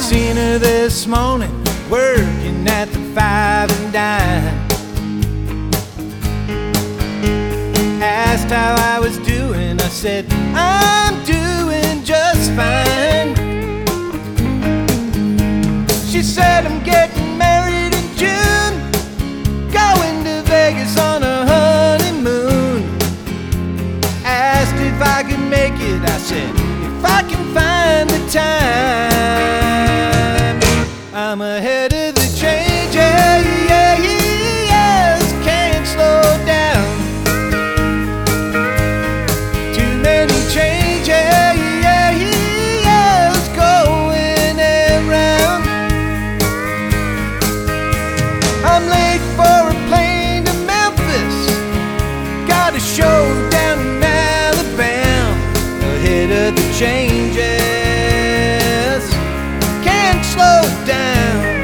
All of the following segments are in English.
Seen her this morning working at the Five and Dime. Asked how I was doing, I said, I'm doing just fine. She said, I'm getting married in June, going to Vegas on a honeymoon. Asked if I could make it, I said, if I can find the time. I'm ahead of the change, yeah, yeah, yes, can't slow down. Too many changes, yeah, yeah, yes, going around. I'm late for a plane to Memphis, got a show down in Alabama. Ahead of the changes, can't slow down.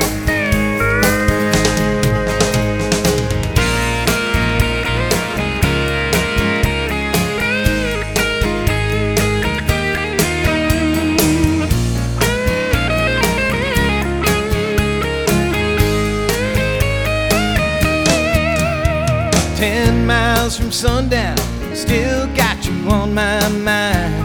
10 miles from sundown, still got you on my mind.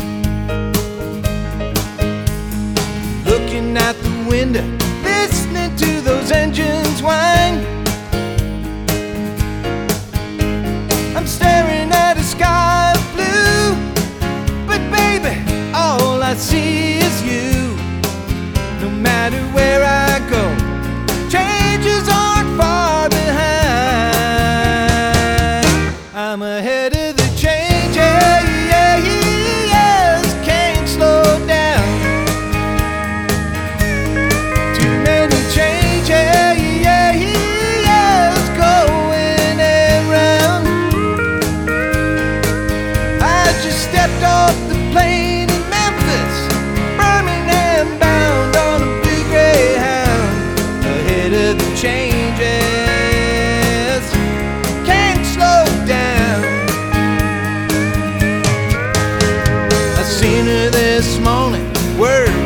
Looking out the window, listening to those engines whine. I'm staring at a sky of blue, but baby, all I see is you. No matter where I go, changes aren't far behind. I'm ahead of the change, yeah, yeah, yes, can't slow down. Too many changes, yeah, yeah, yes, going around. I just stepped off the plane in Memphis, Birmingham bound on a blue Greyhound. Ahead of the changes, can't slow down. I seen her this morning, working